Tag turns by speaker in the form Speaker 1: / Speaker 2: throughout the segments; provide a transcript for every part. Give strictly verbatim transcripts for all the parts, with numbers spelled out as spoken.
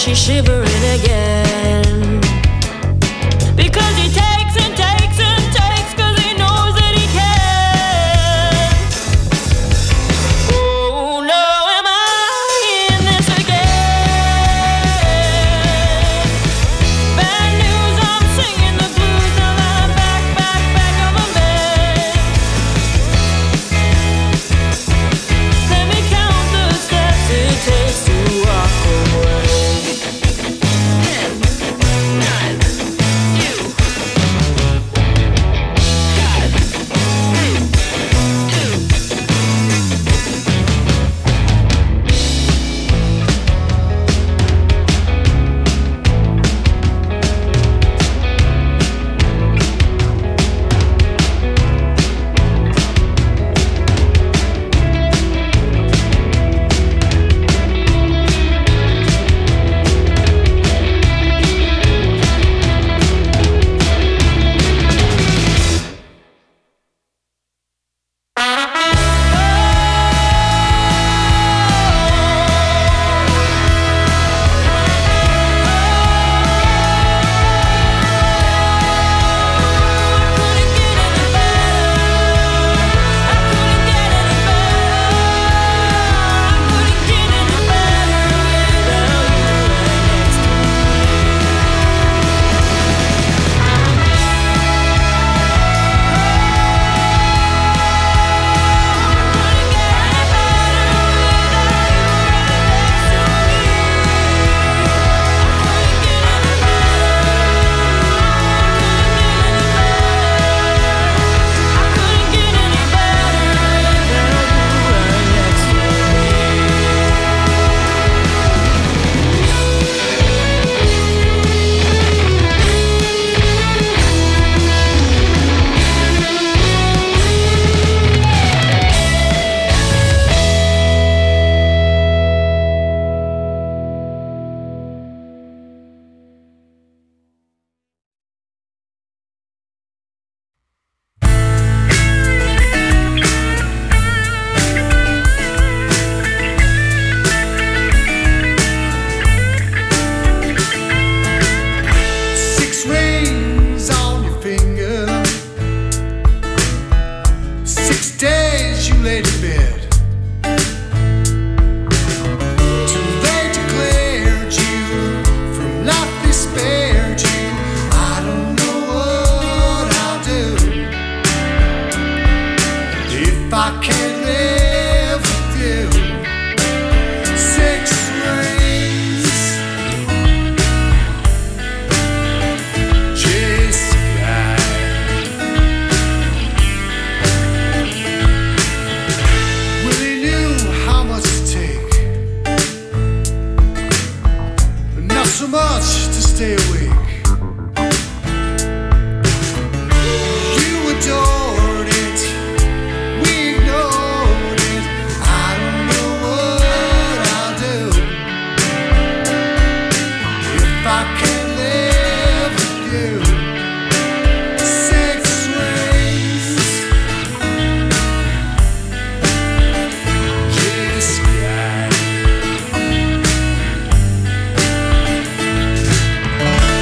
Speaker 1: she's shivering again. Because he takes and takes and takes, cause he knows that he can. Oh no, am I in this again? Bad news, I'm singing the blues, now that I'm back, back, back on my bed. Let me count the steps it takes to walk away. Ten, nine, you, five, three, two.
Speaker 2: Six rings on your finger. Six days you laid in bed. Till they declared you from life, they spared you. I don't know what I'll do if I can't live with you. Six rings. Chase the guy. Willie knew how much to take, but not so much to stay awake. You adored it, we ignored it. I don't know what I'll do if I can't live with you. Six rings. This guy.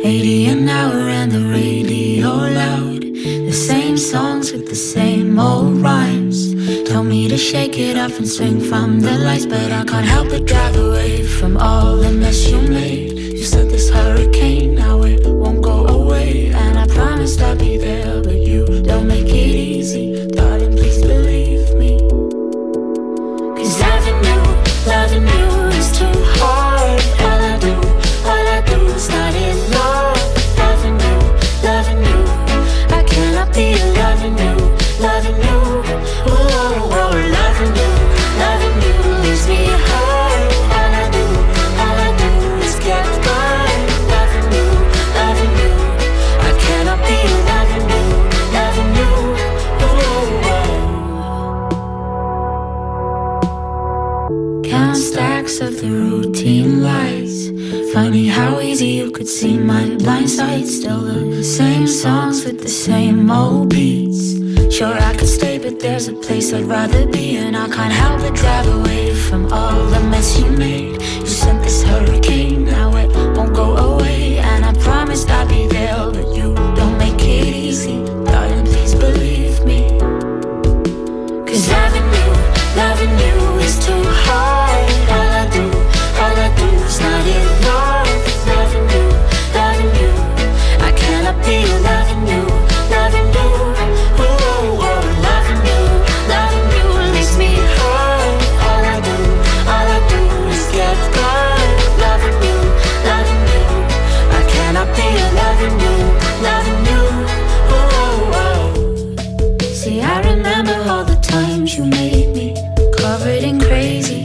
Speaker 1: eighty an hour and the radio loud. The same songs with the same old rhymes. Told me to shake it off and swing from the lights, but I can't help but drive away from all the mess you made. You said this hurricane, now it won't go away, and I promised I'd be there, but you don't make it easy. Darling, please believe me. Cause loving you, loving you is too hard. All I do, all I do is not enough. Loving you, loving you, I cannot be loving you, loving you. Oh, oh, oh, loving you, loving you leaves me hard. All I do, all I do is get by. Loving you, loving you, I cannot be loving you, loving you. Oh, oh. Count stacks of the routine lights. Funny how easy you could see my blind side. Still the same songs with the same old beats. Sure I could stay, but there's a place I'd rather be, and I can't help but drive away from all the mess you made. You sent this hurricane, now it won't go away, and I promised I'd be there, but you don't make it easy. Darling, please believe me. Cause loving you, loving you is too hard. All I do, all I do is not enough. Loving you, loving you, I cannot be loving you, loving you. Oh, oh, oh, loving you, loving you leaves me hard. All I do, all I do is get by. Loving you, loving you, I cannot be loving you, loving you. Oh, oh, oh. See, I remember all the times you made me covered in crazy,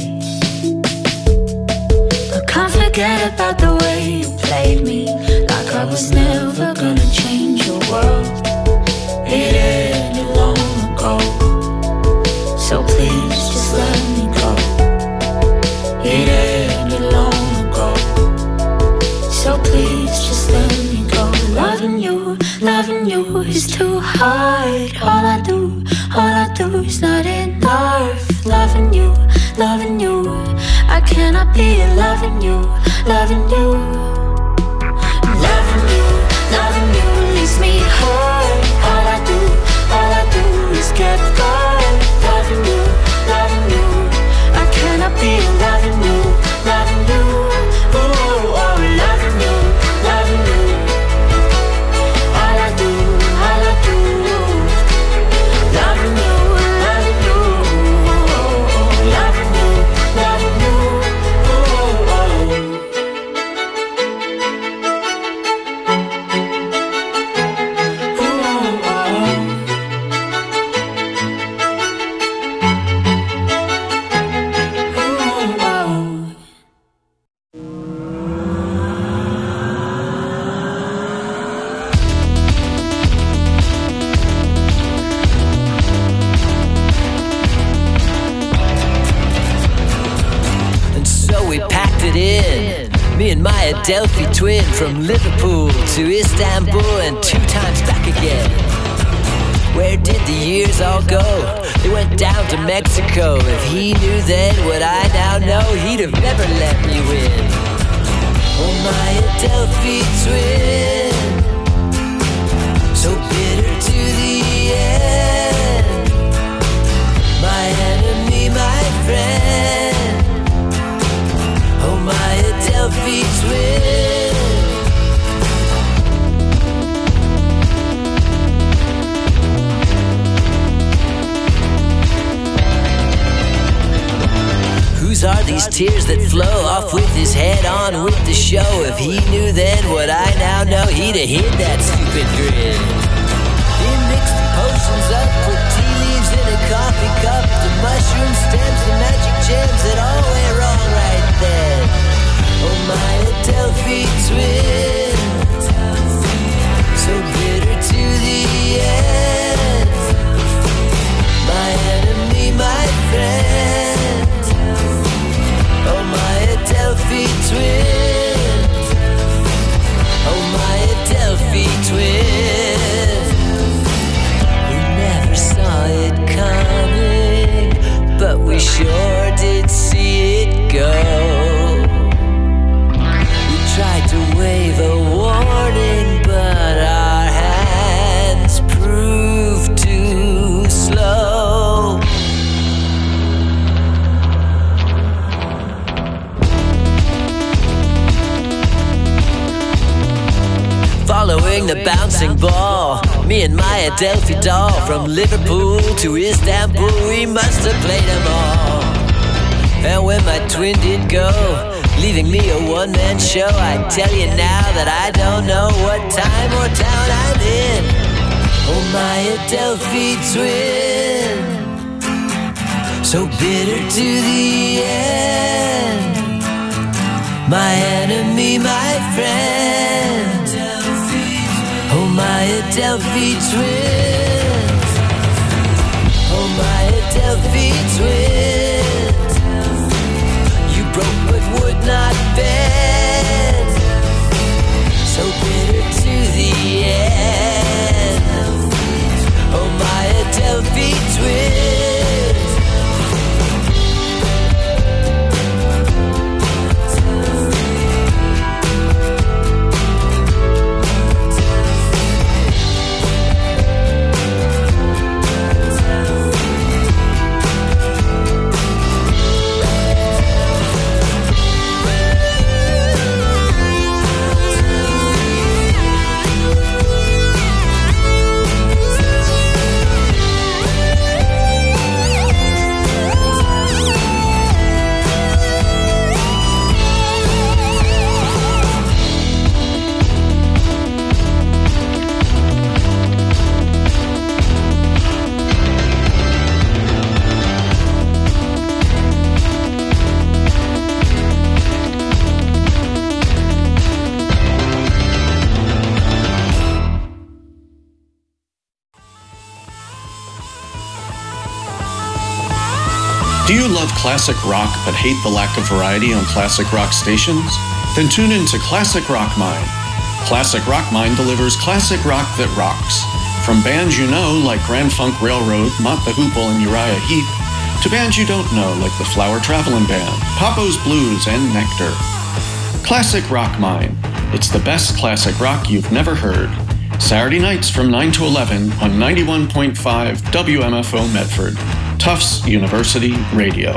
Speaker 1: but can't forget about the way you played me, like I was never gonna change your world. It ended long ago, so please just let me go. It ended long ago, so please just let me go. Loving you, loving you is too hard. All I do, all I do is not enough. Loving you, loving you, I cannot be loving you, loving you. Loving you, loving you leaves me hard. All I do, all I do is get by. Loving you, loving you, I cannot be loving you, loving you. Oh, oh, oh, loving you, loving you. All I do, all I do, loving you, loving you. Oh, oh, loving you, loving you. Oh, oh.
Speaker 3: Adelphi twin from Liverpool to Istanbul and two times back again. Where did the years all go? They went down to Mexico. If he knew then what I now know, he'd have never let me win. Oh, my Adelphi twin, so bitter to the end. My enemy, my friend. Oh, my Adelphi twin. Whose are these tears that flow off with his head on with the show? If he knew then what I now know, he'd have hid that stupid grin. He mixed the potions up, put tea leaves in a coffee cup, the mushroom stems, the magic gems, it all went wrong right then. Oh, my Adelphi twin, so bitter to the end. My enemy, my friend. Oh, my Adelphi twin. Oh, my Adelphi twin. bouncing ball. Me and my Adelphi doll. From Liverpool to Istanbul, we must have played them all. And when my twin did go, leaving me a one-man show, I tell you now that I don't know what time or town I'm in. Oh, my Adelphi twin, so bitter to the end. My enemy, my friend. Oh, my Adelphi twins. Oh, my Adelphi twins. You broke but would not bend. So bitter to the end. Oh, my Adelphi twins.
Speaker 4: Do you love classic rock but hate the lack of variety on classic rock stations? Then tune in to Classic Rock Mine. Classic Rock Mine delivers classic rock that rocks. From bands you know like Grand Funk Railroad, Mott the Hoople, and Uriah Heep, to bands you don't know like the Flower Traveling Band, Papo's Blues, and Nectar. Classic Rock Mine. It's the best classic rock you've never heard. Saturday nights from nine to eleven on ninety-one point five W M F O Medford. Tufts University Radio.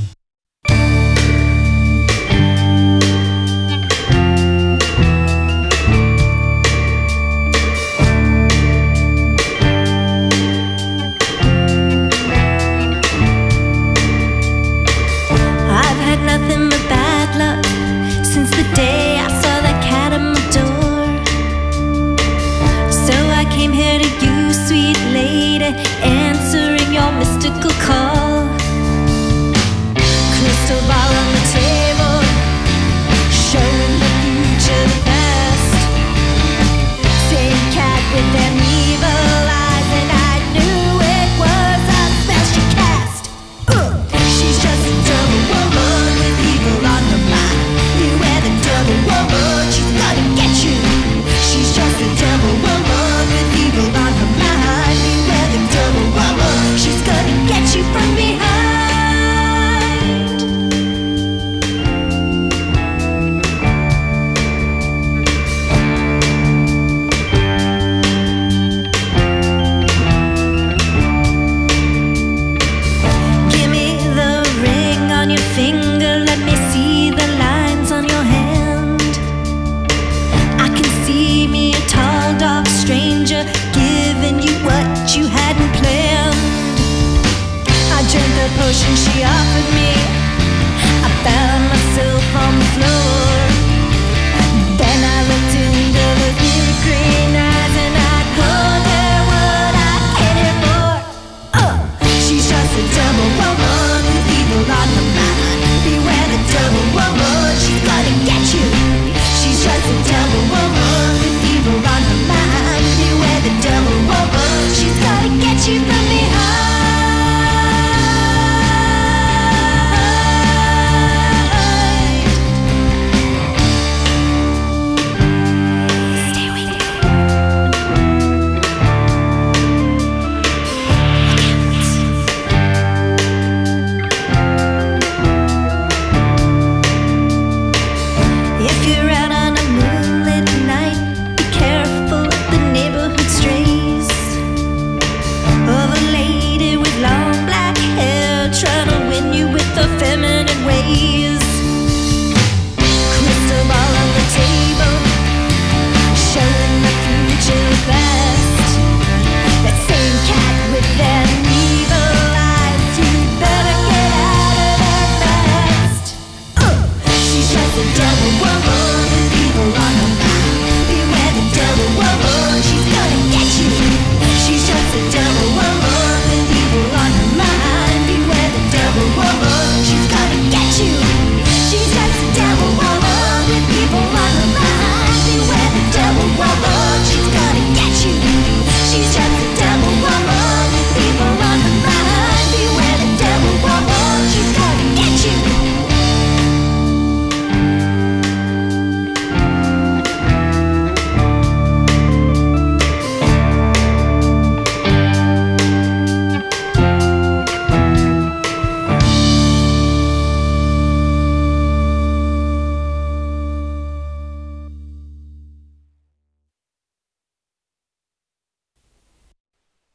Speaker 1: I've had nothing but bad luck since the day I saw that cat at my door. So I came here to you, sweet lady, answering your mystical call.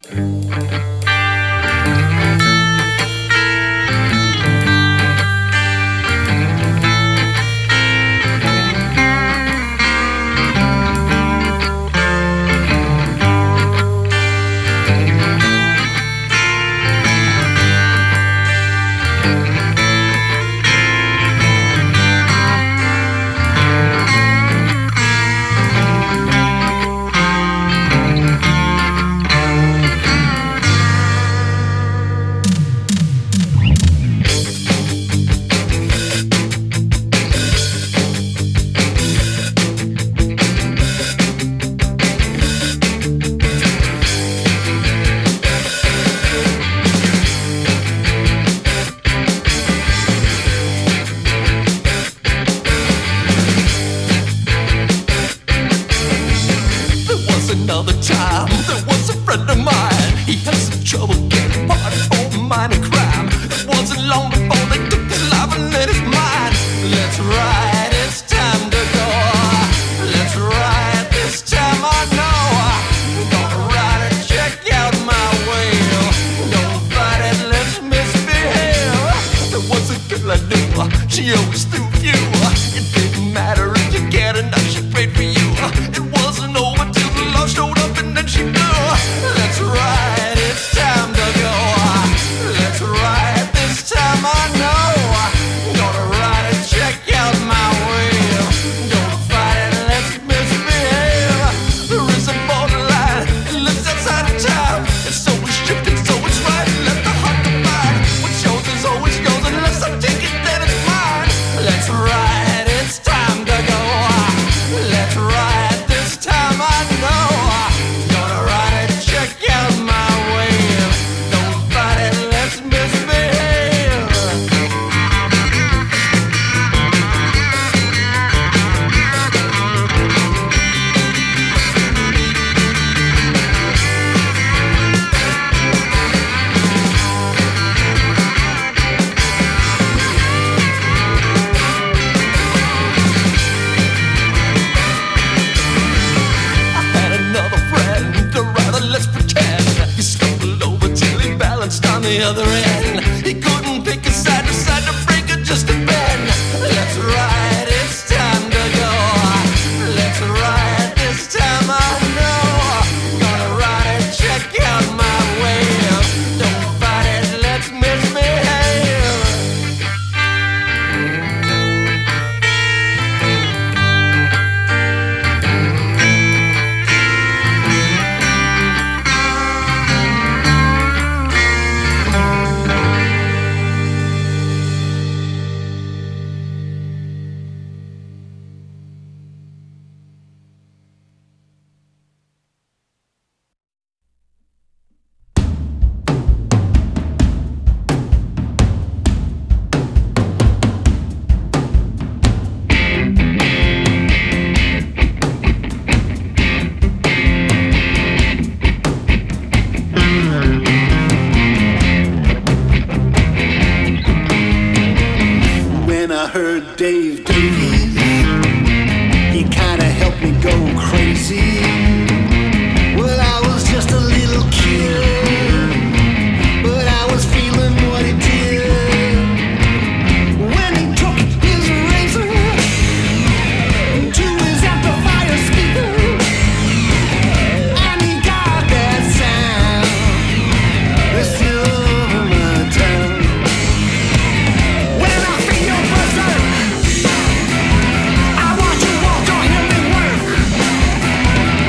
Speaker 5: I watch you walk, don't hear me work.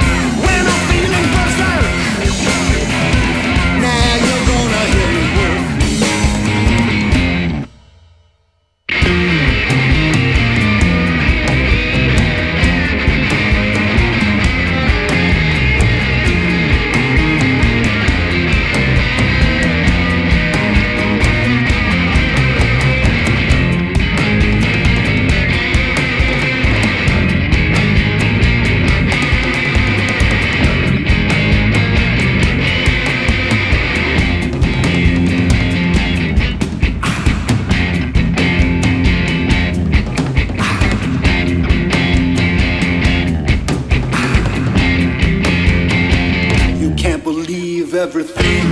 Speaker 2: believe everything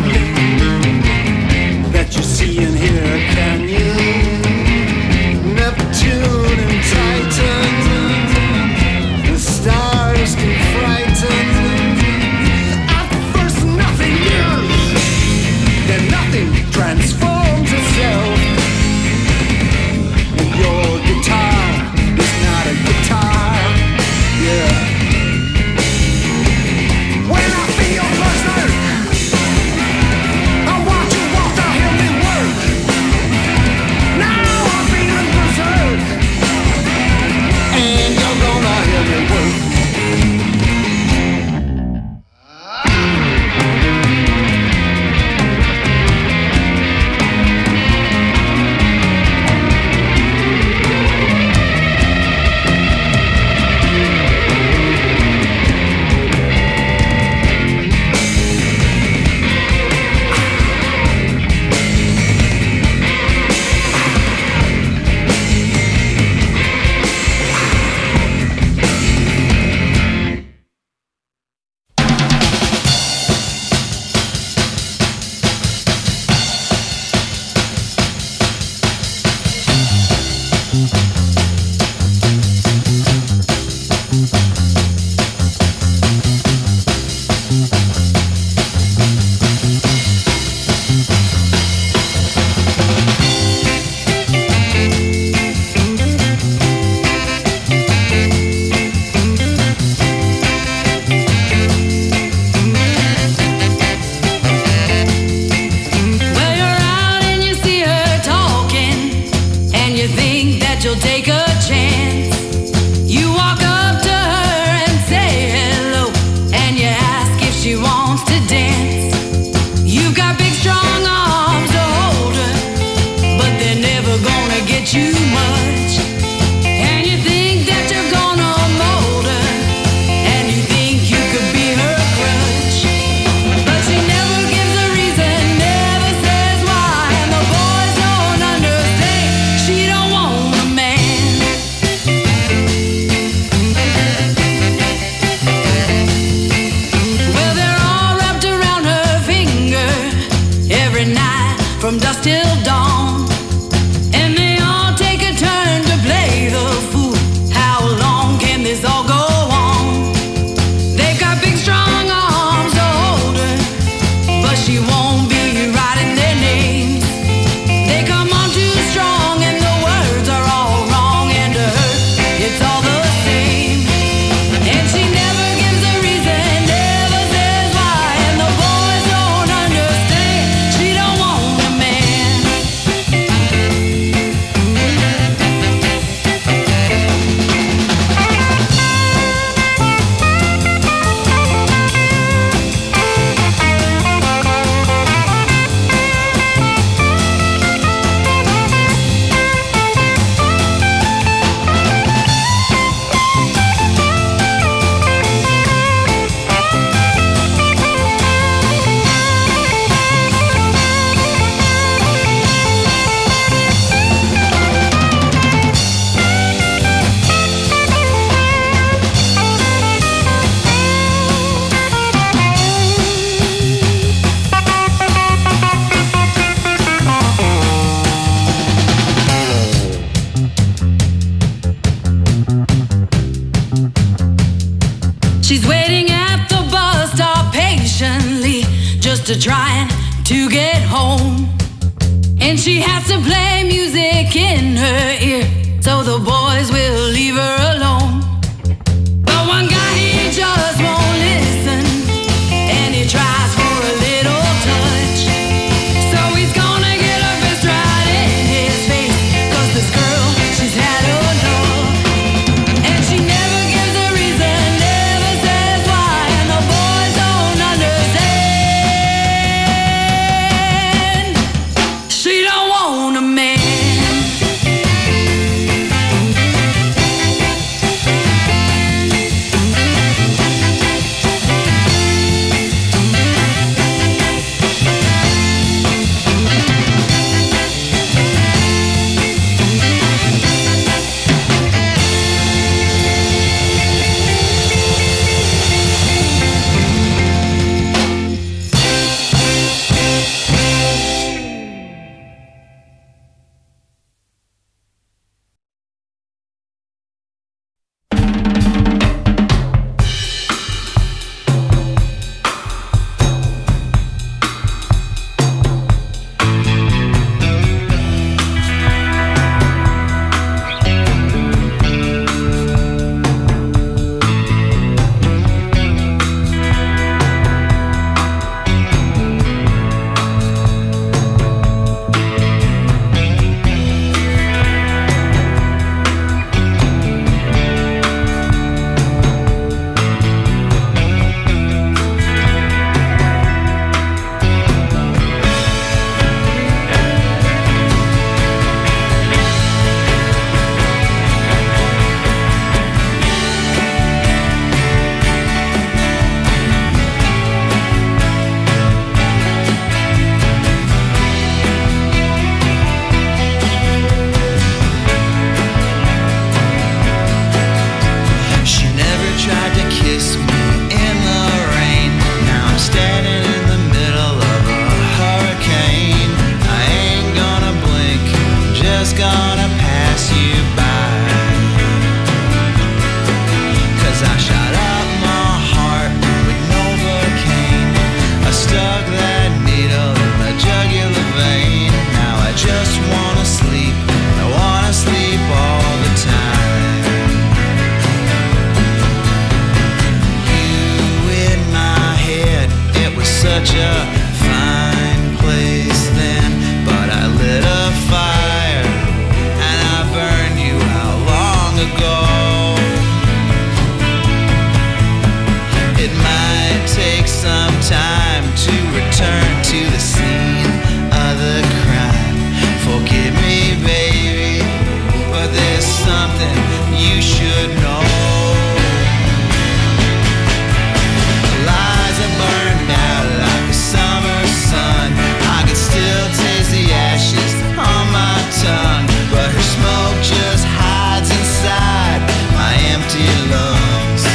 Speaker 2: that you see and hear, can you? Neptune and Titan, the stars can frighten. At first nothing new, then nothing transforms itself. And your guitar is not a guitar, yeah. When I feel berserk, I watch you walk to hear me work. Now I'm feeling berserk, and you're gonna hear me work.
Speaker 1: To trying to get home, and she has to play music in her ear so the boys will leave her alone. But one guy, he just won't listen, and he tries for a little touch. So he's gonna get her fist right in his face, 'cause this girl, she's had enough, and she never gives a reason, never says why, and the boys don't understand. She don't want a man.
Speaker 5: red needle in my jugular vein. Now I just wanna sleep, I wanna sleep all the time. You in my head, it was such a fine place then, but I lit a fire and I burned you out long ago. It might take some time to return to the scene of the crime. Forgive me, baby, but there's something you should know. The lies are burned out like a summer sun. I can still taste the ashes on my tongue, but her smoke just hides inside my empty lungs.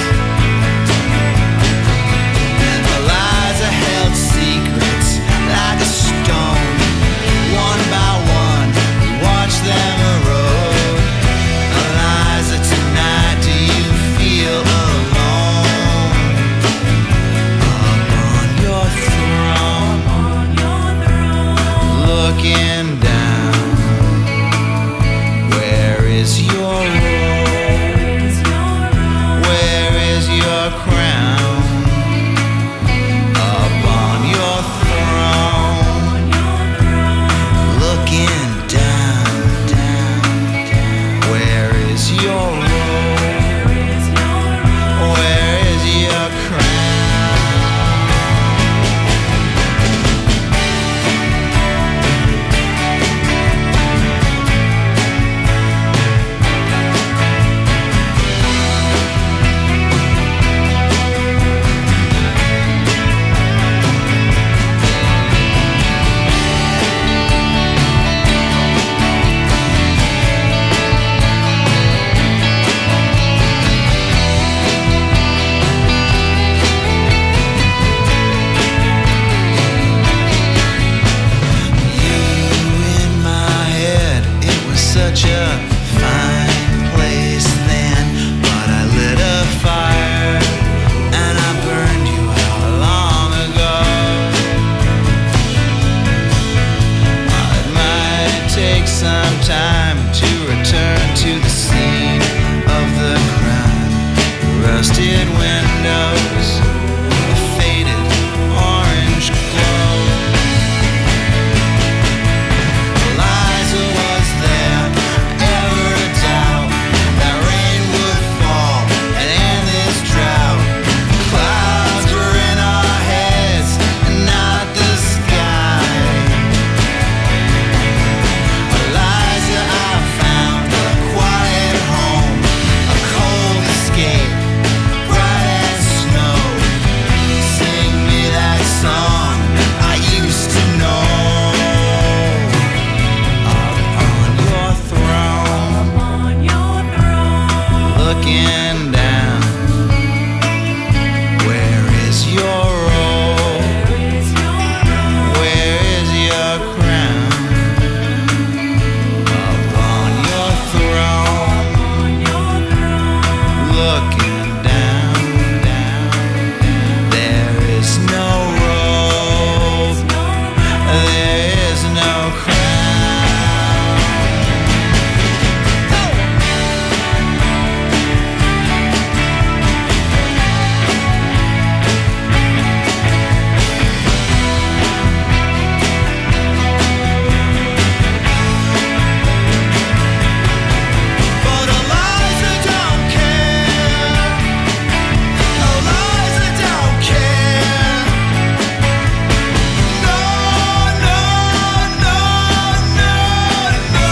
Speaker 5: The lies are held secrets like a stone. One by one, we watch them erode. Eliza, tonight, do you feel alone? Up on your throne, looking down. Where is your robe? Where is your crown? Up on your throne, looking down, down, down. Where is your robe? Where is your crown? You in my head, it was such a fine place then, but I lit a fire and I burned you out long ago. It might take some time to return to the scene of the crime. Rusted windows, a faded orange glow. Eliza, was there ever a doubt that rain would fall and end this drought? Clouds were in our heads and not the sky. Eliza, I found a quiet home, a cold escape, bright as snow. Sing me that song I used to know. Up on your throne, looking down. Where is your robe? Where is your crown? Up on your throne, looking down, down. There is no robe, there is no crown. But Eliza don't care. Eliza don't care. No, no, no, no, no.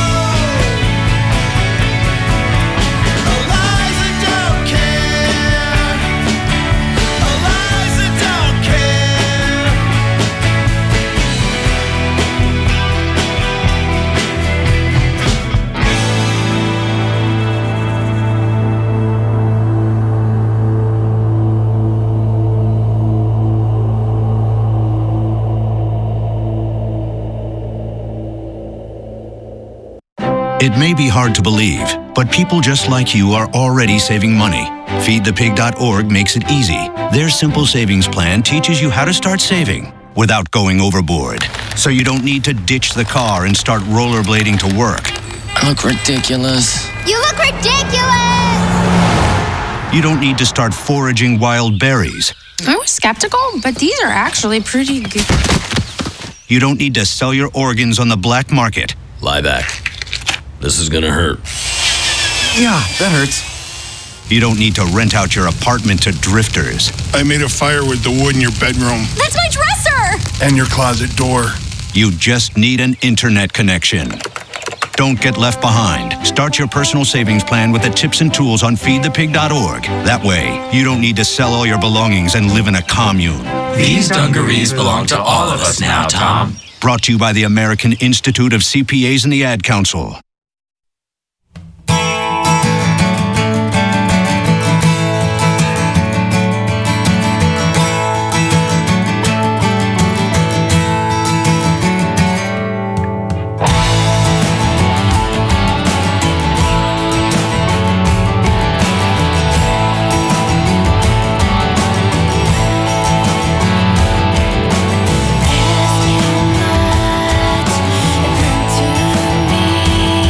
Speaker 5: Eliza don't care. Eliza don't care.
Speaker 6: It may be hard to believe, but people just like you are already saving money. feed the pig dot org makes it easy. Their simple savings plan teaches you how to start saving. without going overboard. So you don't need to ditch the car and start rollerblading to work.
Speaker 7: I look ridiculous.
Speaker 8: You look ridiculous!
Speaker 6: You don't need to start foraging wild berries.
Speaker 9: I was skeptical, but these are actually pretty good.
Speaker 6: You don't need to sell your organs on the black market.
Speaker 7: Lie back. This is gonna hurt.
Speaker 10: Yeah, that hurts.
Speaker 6: You don't need to rent out your apartment to drifters.
Speaker 11: I made a fire with the wood in your bedroom.
Speaker 8: That's my dresser!
Speaker 11: And your closet door.
Speaker 6: You just need an internet connection. Don't get left behind. Start your personal savings plan with the tips and tools on feed the pig dot org. That way, you don't need to sell all your belongings and live in a commune.
Speaker 12: These dungarees belong to all of us now, Tom.
Speaker 6: Brought to you by the American Institute of C P As and the Ad Council.
Speaker 1: Ask you not to me.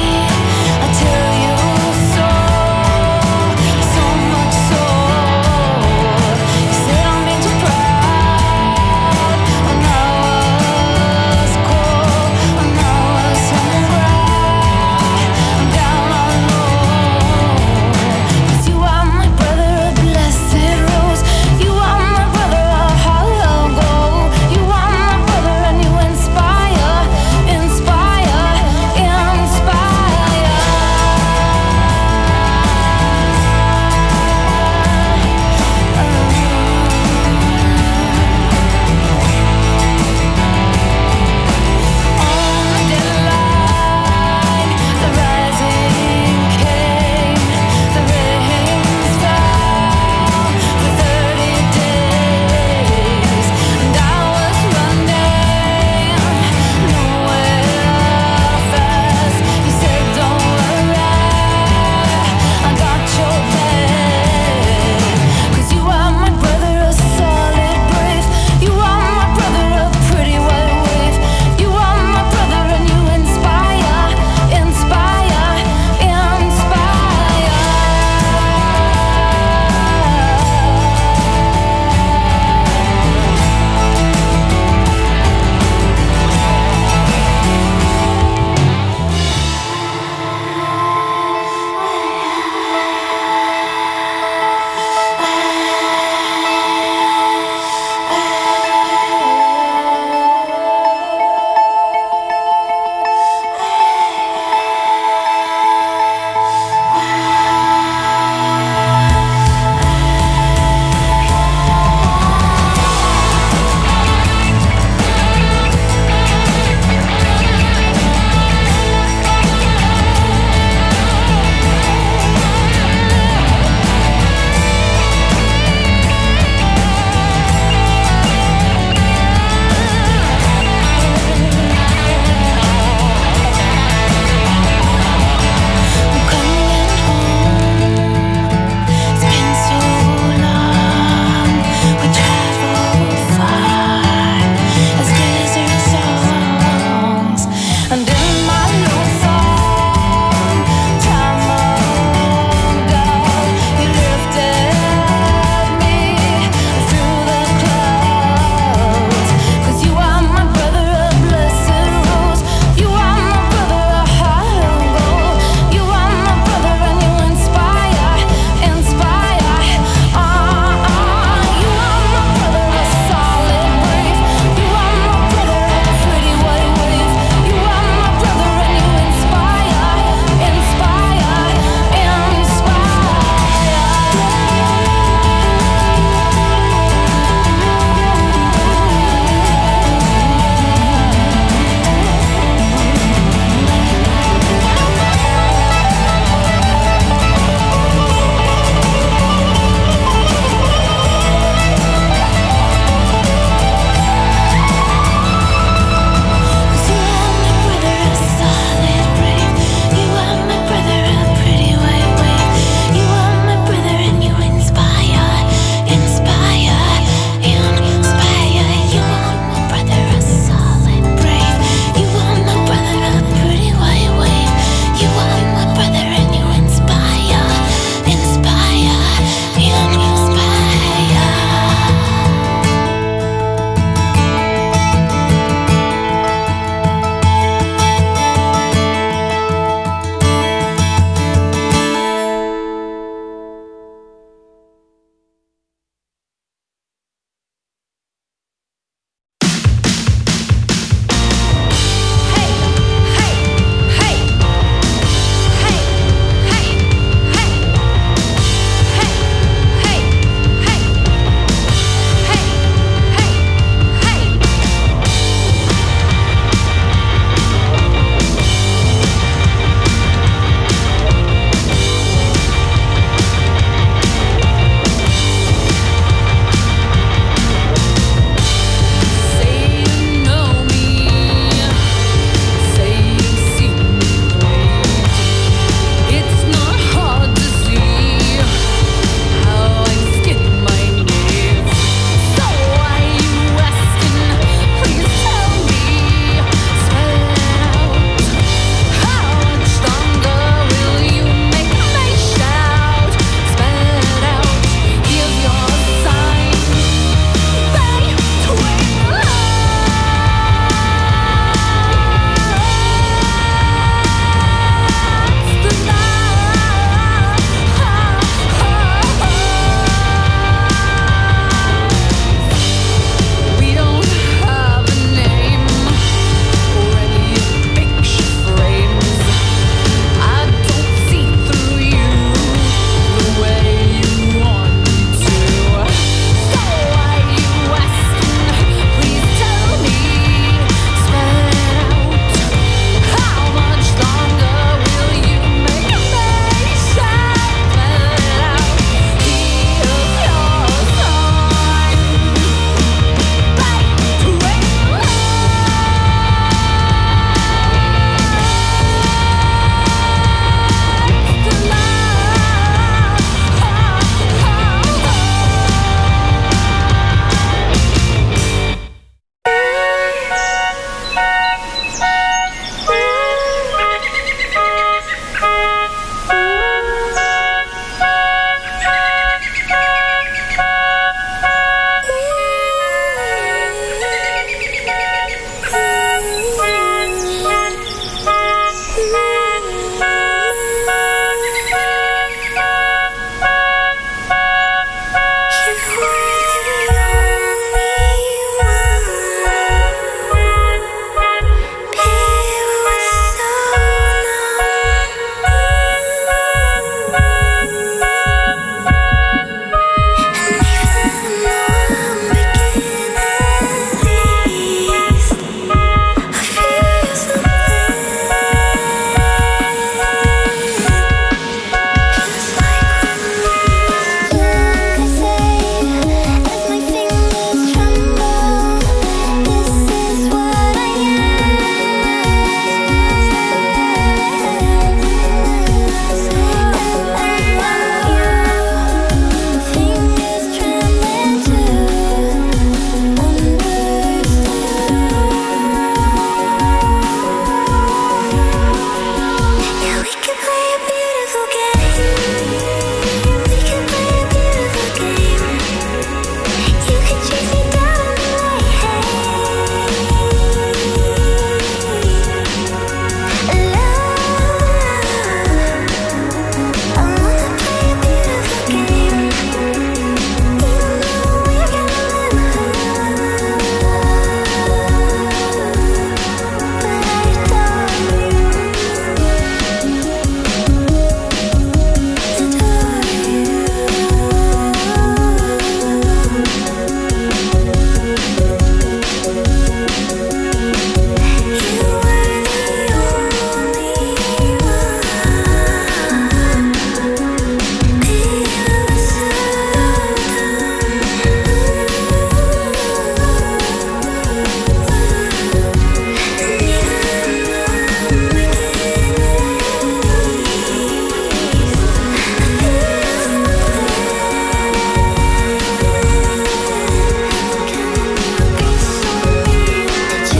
Speaker 1: That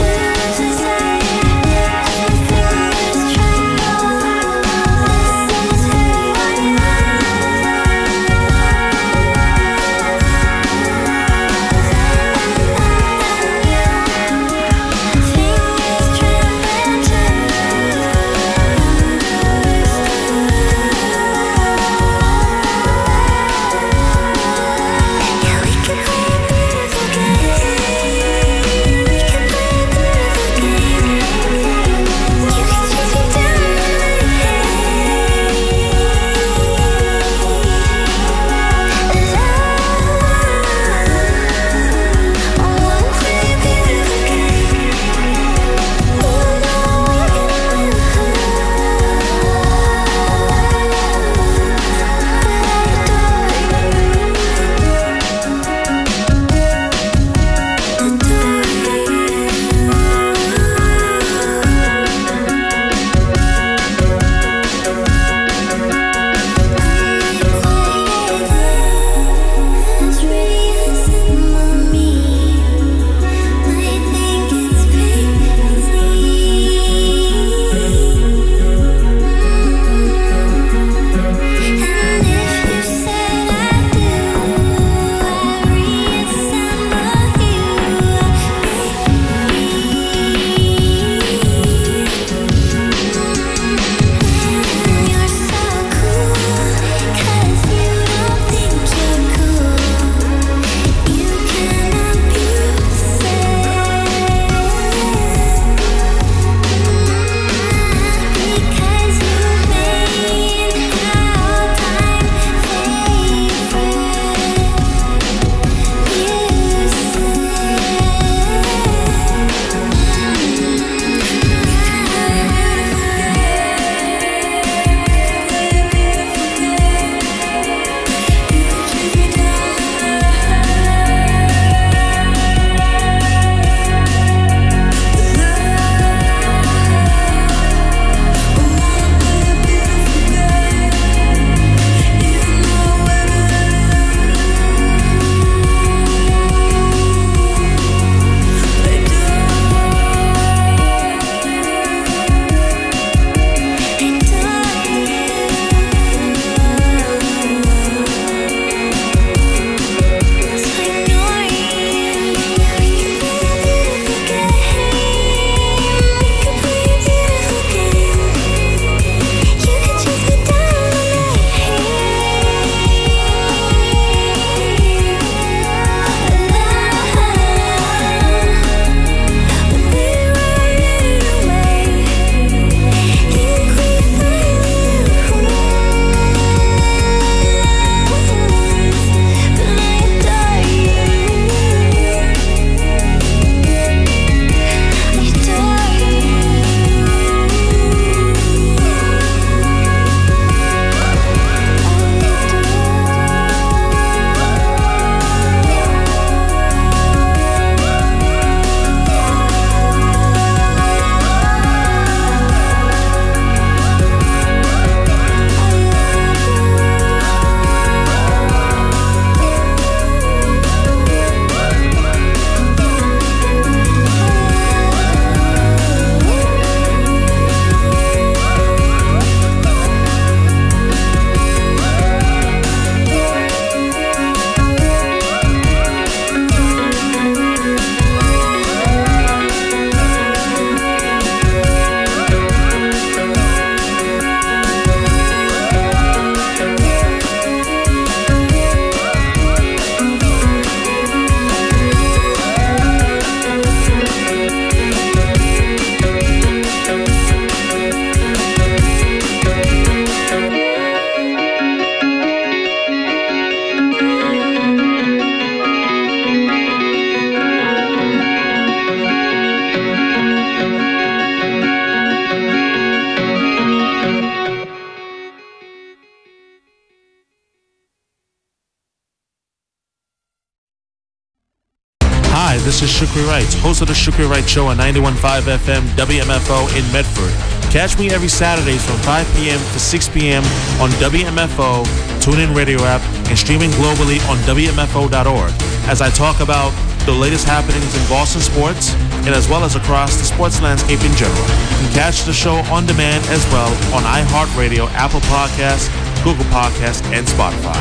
Speaker 13: this is Shukri Wright, host of the Shukri Wright Show on ninety-one point five F M W M F O in Medford. Catch me every Saturday from five p.m. to six p.m. on W M F O, TuneIn Radio app, and streaming globally on W M F O dot org as I talk about the latest happenings in Boston sports and as well as across the sports landscape in general. You can catch the show on demand as well on iHeartRadio, Apple Podcasts, Google Podcasts, and Spotify.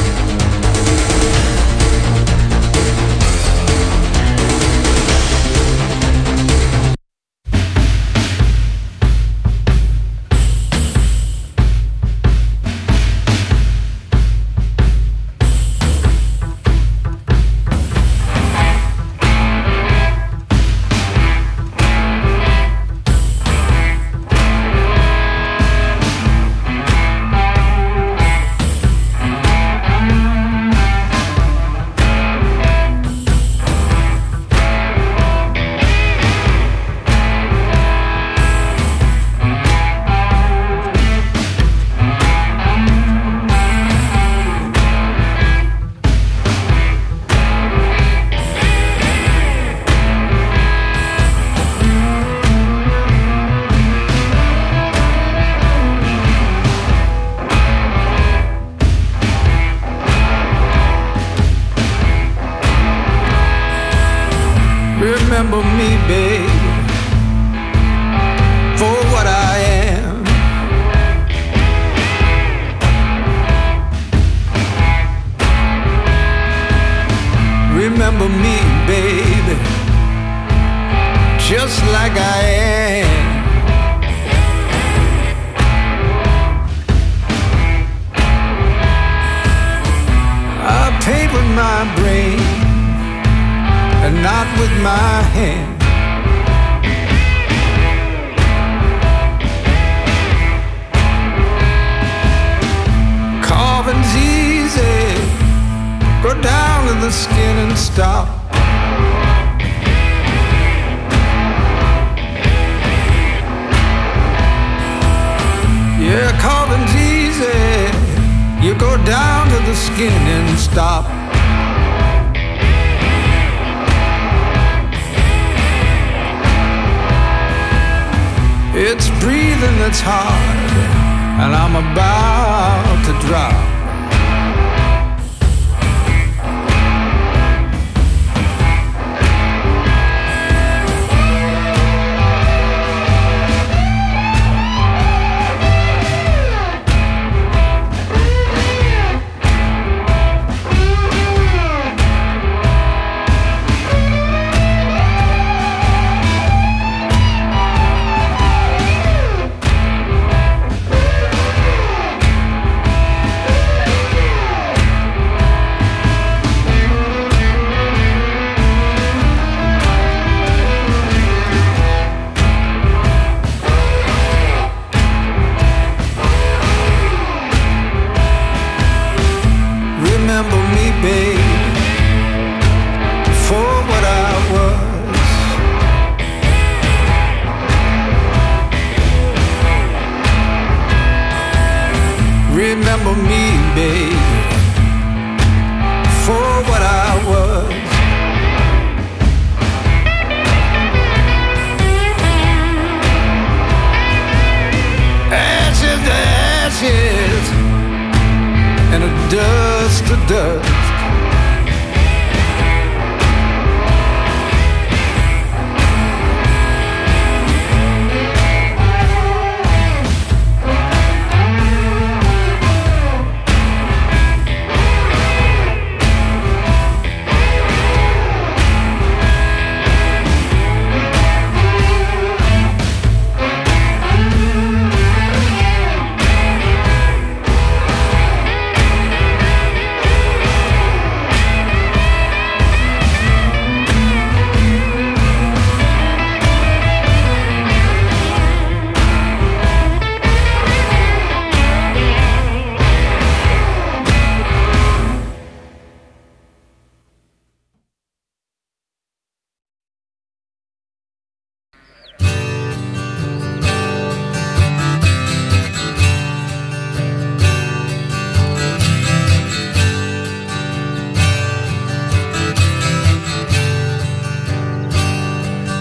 Speaker 5: Remember me, babe, for what I am. Remember me, baby, just like I am. I paint with my brain and not with my hand. Carving's easy, go down to the skin and stop. Yeah, carving's easy, you go down to the skin and stop. It's breathing that's hard, and I'm about to drop.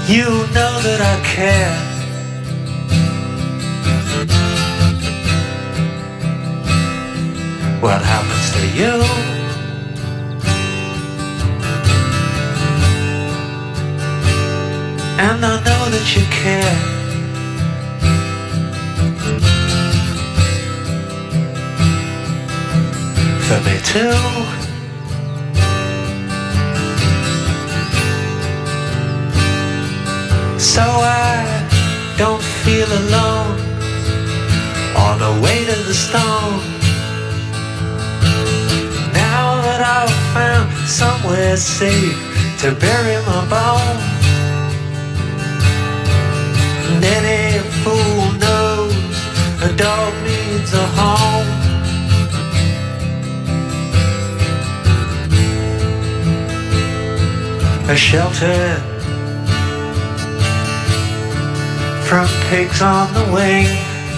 Speaker 14: You know that I care. What happens to you? And I know that you care. For me too. So I don't feel alone on the way to the stone. Now that I've found somewhere safe to bury my bone. And any fool knows a dog needs a home. A shelter from pigs on the wing.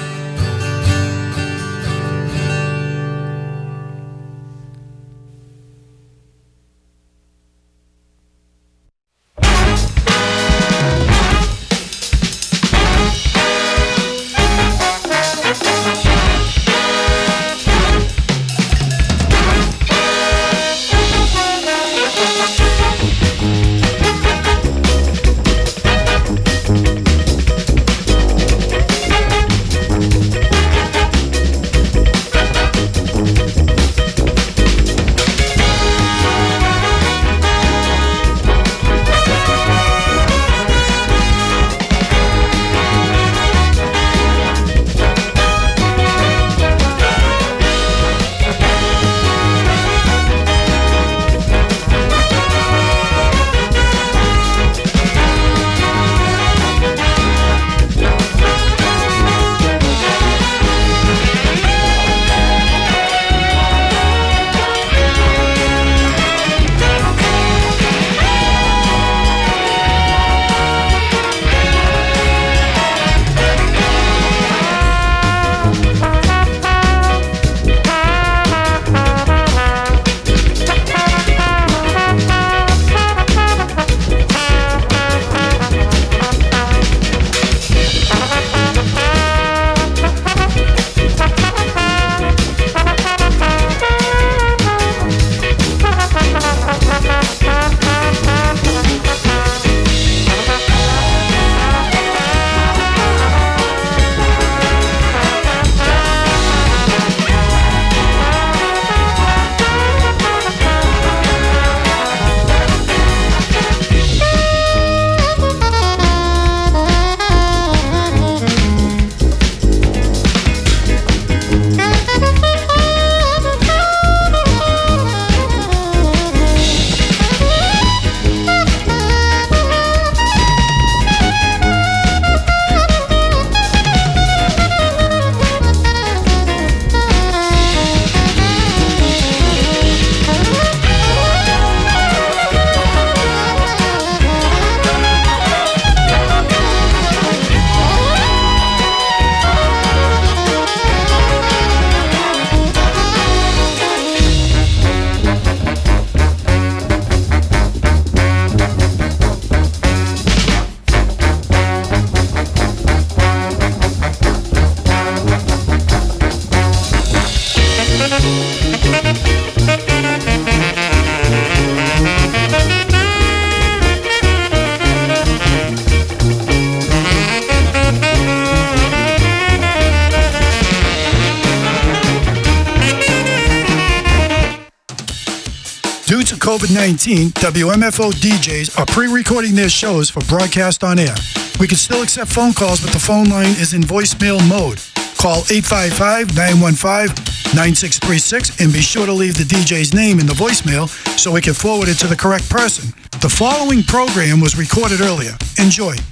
Speaker 15: Due to COVID nineteen, W M F O D Js are pre-recording their shows for broadcast on air. We can still accept phone calls, but the phone line is in voicemail mode. Call eight five five, nine one five, nine six three six and be sure to leave the D J's name in the voicemail so we can forward it to the correct person. The following program was recorded earlier. Enjoy.